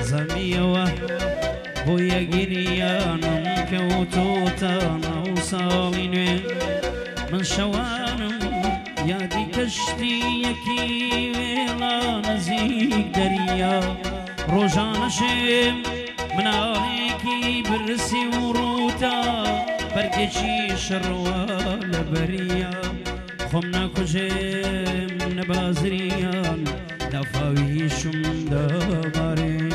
زەمیەوە بۆ یەگیریانم کەوتۆتانە و ساڵی نوێ من شەوانم یادی کەشتی یەکی وێڵا نزیک دەریا ڕۆژانە شێم مناڵێکی برسی و ڕووتا بەرگێکی شەڕوە لە بەریا خۆم ناکوژێم نەبازریان لافاویشم دەبارێن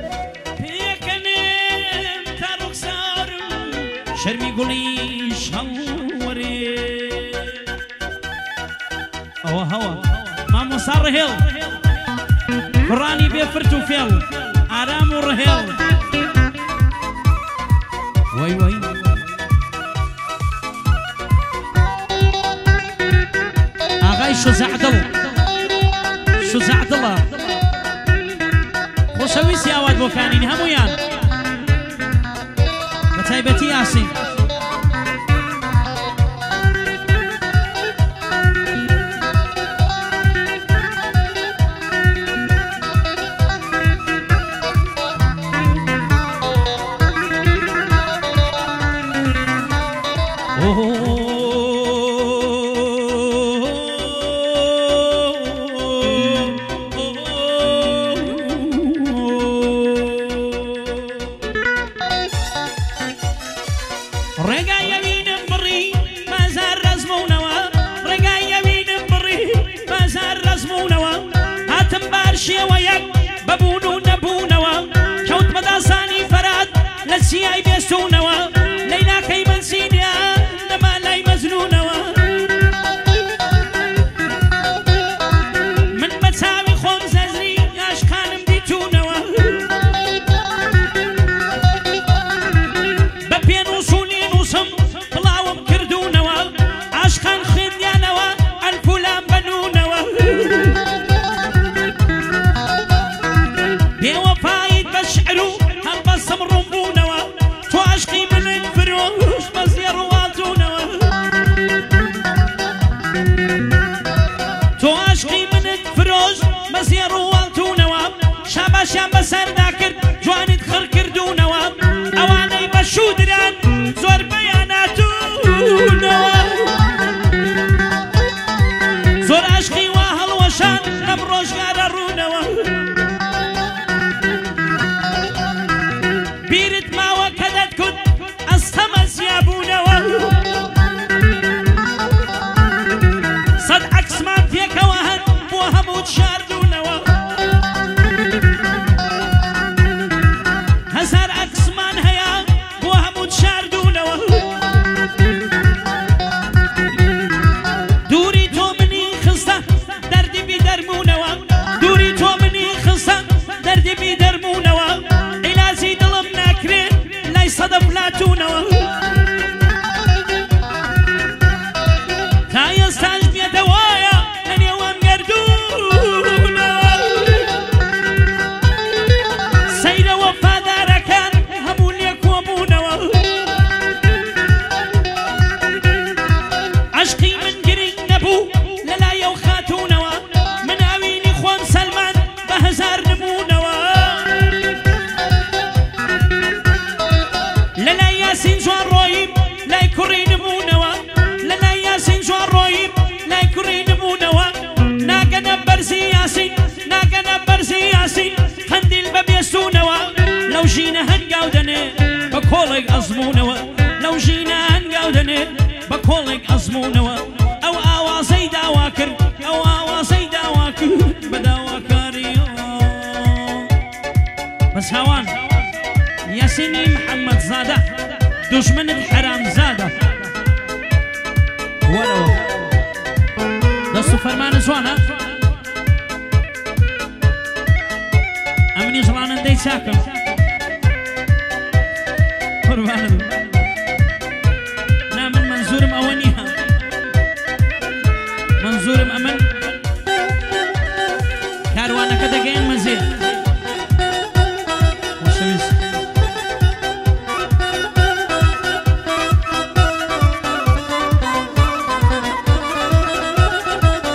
پێکەنێم تا ڕوخسارم شەرمی گوڵیش هەڵوەرێ ئەوە هەوە مامۆستا ڕەهێڵ کوڕانی بێفرت و فێڵ ئارام و ڕەهێڵ وەی وەی ئاغای شوزەعدڵ شوزەعدڵە خۆشەویستی ئاوات بۆکانین هەموویان بە تایبەتی یاسین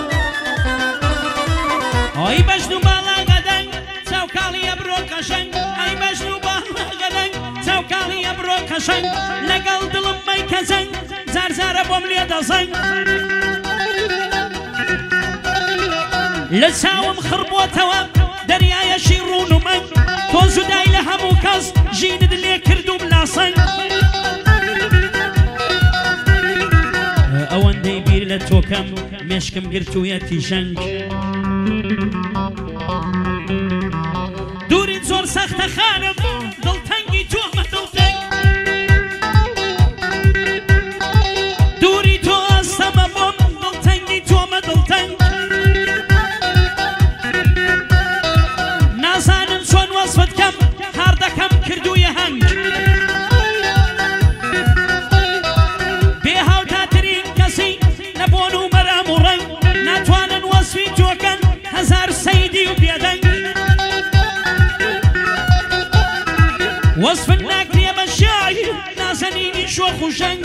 Oi, baixo do balagadão, seu cali abriu o caixão. قەشەنگ لەگەڵ دڵم مەیکە جەنگ جارجارە بۆم لێ دەزەنگ لە چاوم خڕبۆتەوە دەریایەشی ڕوون و مەنگ تۆ جودای لە هەموو کەس ژینت لێ کردوم لاسەنگ ئەوەندەی بیر لە تۆکەم مێشکم گرتوویەتی ژەنگ دووری زۆر سەختە خانم دڵتەنگی تۆمە دڵتەنگ دووری تۆ ئەستەمە بۆم دڵتەنگی تۆمە دڵتەنگ نازانم چۆن وەسفت کەم هاردەکەم کردوویە هەنگ بێ هاوتاترین کەسی نەبۆن و مەرام و ڕەنگ ناتوانن وەسفی تۆکەن هەزار سەیدی و بێدەنگ وەسفت ناکرێ بە شاعیر نازەنینی شۆخ و ژەنگ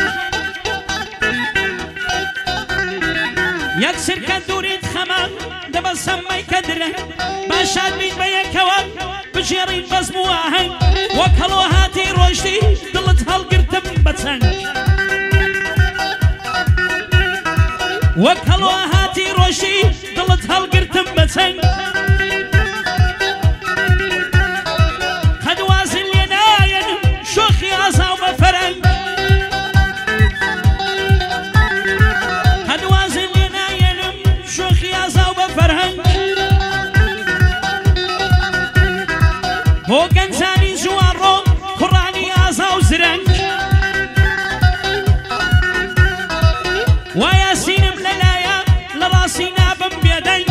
یەک سرکە دووریت خەمە دەبەسەم مەیکە درەنگ باشاد بیت بە یەکەوە بژێڕین بەزم و ئاهەنگ وەک هەڵۆ هاتی ڕۆیشتی دڵت هەڵگرتم بە چەنگ وەک هەڵۆ هاتی ڕۆیشتی دڵت هەڵگرتم بە چەنگ قەدوازن لێ نایەنم شۆخی ئازاو بە فەرەنگ قەدوازن لێ نایەنم شۆخی ئازاو بە فەرهەنگ بۆ گەنجانی جوانڕۆ کوڕانی ئازا و زرەنگ وایە سینم لەلایە لە ڕاستی نابم بێدەنگ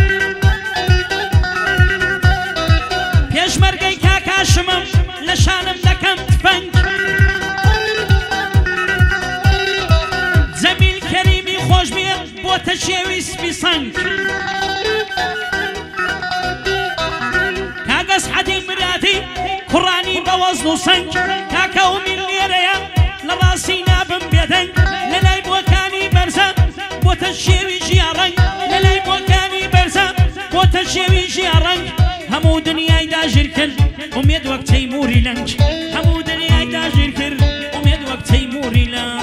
پێشمەرگەی کاکاشمم لە شانم دەکەم تفەنگ جەمیل کەریمی خۆشبێت بۆتە شێوی سپی سەنگ کاگەس حەدی مرادی کوڕانی بە وەزن و سەنگ کاکە ئومید لێرەیە لە ڕاستی نابم بێدەنگ لە لای بۆکانی بەرزە بۆتە شێوی ژیاڕەنگ لە لای بۆکانی بەرزە بۆتە شێوی ژیاڕەنگ هەموو دنیای داژیر کرد ئومێد وەک تەیموری لەنگ هەموو دنیای داژیر کرد ئومێد وەک تەیموری لەنگ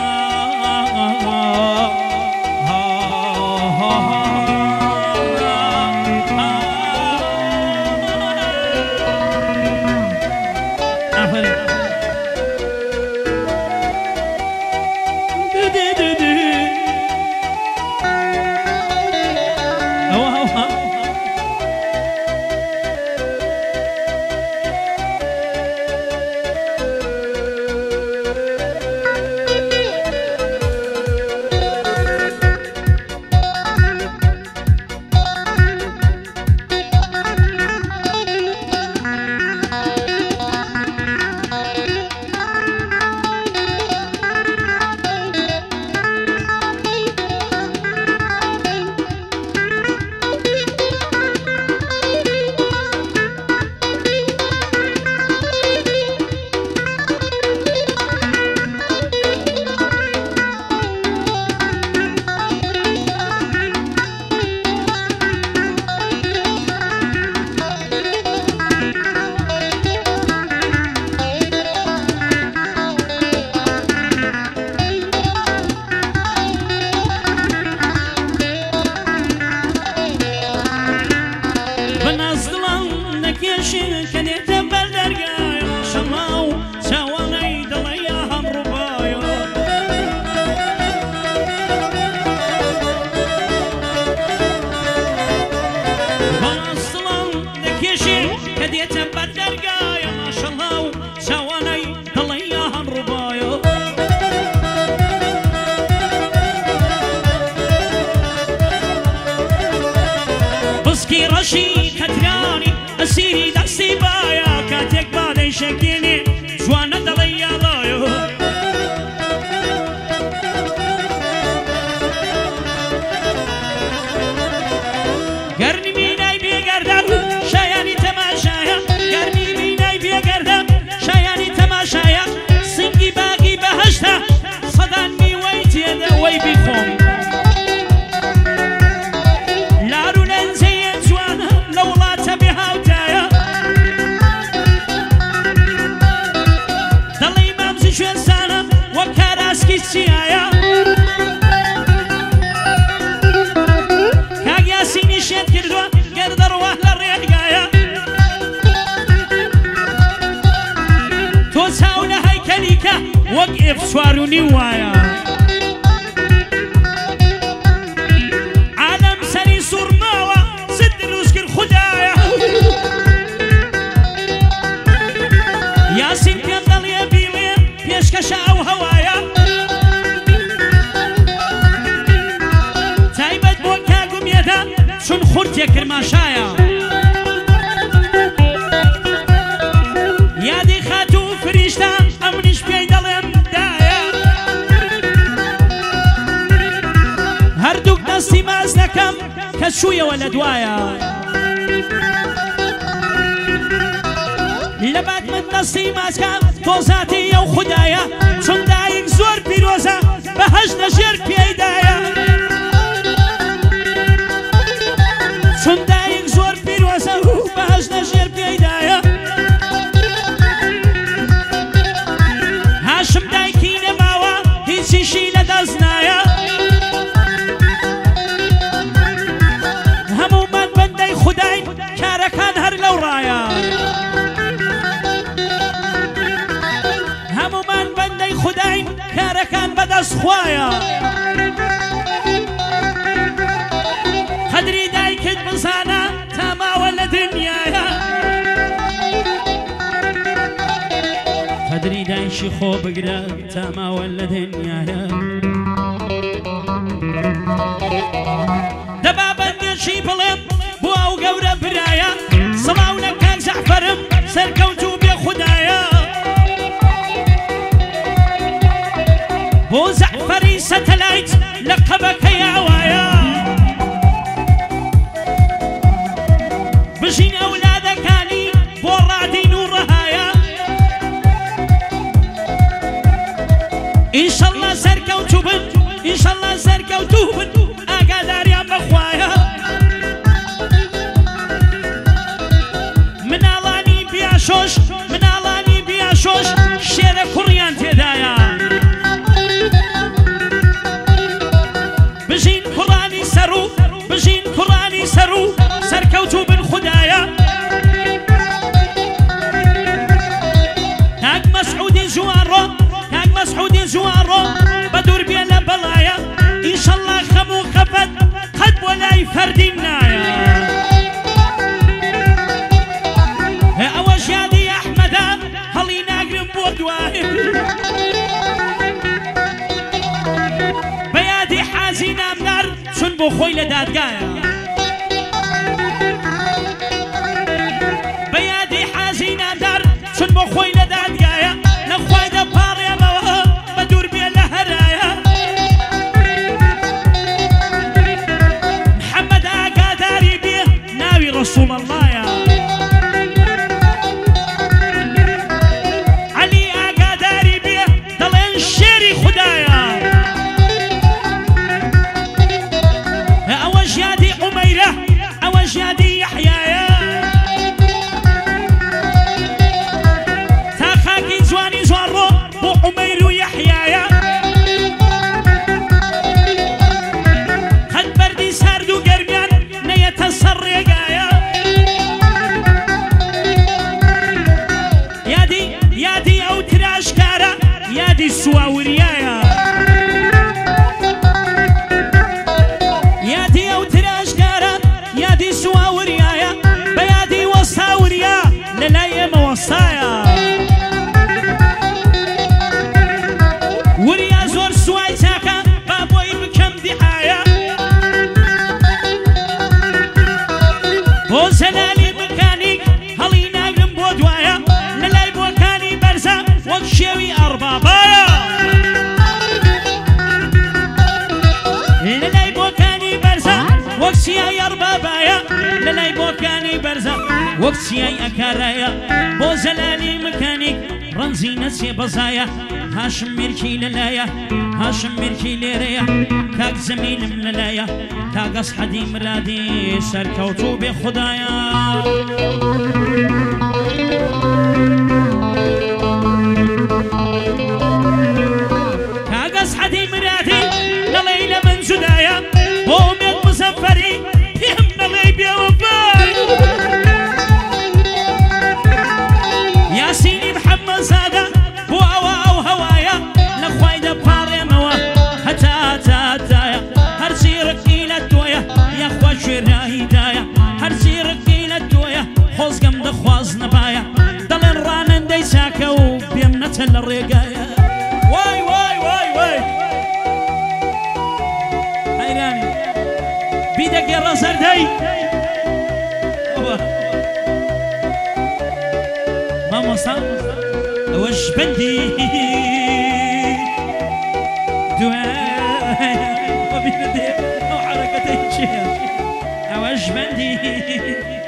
رشی کترانی اسیری دستی بایا کاتک بادی شکینی جوان دلی آلایو گرنی مینای بیگردم شایانی تماشایا گرنی مینای بیگردم شایانی تماشایا سنگی باقی بهشتا صدان میویتی دوی بیخوم وقف سواروني وايا عالم سري سورماوة سد الرزق خدايا ياسين كندل يا بيلي بيشكشا أو هوايا تايبت بوكا قميدا شن خورت يا كرماشايا يادي خاتو فريشتا أمنش بيدلم دايا هردوك دستي مازنكم كشوية ولا دوايا لبات من دستي مازكم توزاتي يو خدايا شن دايك زور بيروزا بهج نجير بيدايا شن دايك زور بيروزا بهج نجير بيدايا هاشم دايكي نماوا هيچي شي لدزنايا همو من بندي خداين كاركان هر لو رايا همو من بندي خداين كاركان بدس خوايا خدري دايكت بزانا تاما ولا دنيايا خدري دايشي خو بقرا تاما ولا دنيايا دبابا نشي بلم بو او قورا برايا صلاونا كان زعفرم سركوتو بي خدايا بو زعفري ستلايت لقبك يا عوايا بجين اولادك اني بو رعدين ورهايا إن شاء الله سركوتو بن إن شاء الله سركوتو بن أقدر يا مخوايا من ألاني بياشوش من ألاني بياشوش شير كوريان تدايا بجين كوراني سرو بجين كوراني سرو سركوتو بن خدايا تاج مسعود جوارو مسعودي زوارو بدور بينا بلايا إن شاء الله خمو خفت قد ولا يفردينايا أواش يادي أحمد هلي ناقرم بودواهب بيادي حازين أمنار شن بخوي لدادقايا بيادي حازين أمنار شن بخوي لدادقايا نخواي دا باريا بدور بيه لهرايا محمد آقا داري بيه ناوي رسول الله يا علي آقا داري بيه دلين شيري خدايا أوش يادي عميرة أوش يادي يحيايا تاخاكي زواني زوارو عمير ويحيايا خد بردي ساردو قرميان نيتصر يقايا يادي او تراشكارا يادي السواوريايا يادي او تراشكارا يادي السواوريايا بيادي وصاوريا للاي موصايا وريا زور سواي تاكا بابوي بكم دعايا بو زلالي مكانيك هلي ناقم بودوايا للاي بوكاني برزا وكشيوي أربابايا للاي بوكاني برزا وكسياي أربابايا للاي بوكاني برزا وكسياي أكارايا بو زلالي مكانيك رمزي نسي بزايا هاشم ميركي للايا هاشم ميركي ليريا كاك زميل مللايا كاك أصحدي مرادي سركوتو بخدايا كاك أصحدي مرادي لليلة من زدايا بوميت مسفري يهم لي بيوفاي ياسيني محمد زادة بو أو هوايا چاکە و بێم نەچەند لە ڕێگایە وای وای وای وای حەیرانی بیدەگێڕە سەردەی مامۆستا ئەوەش بەندی دوای ببینە دێ ئەو حەرەکەتەی چییە ئەوەش بەندی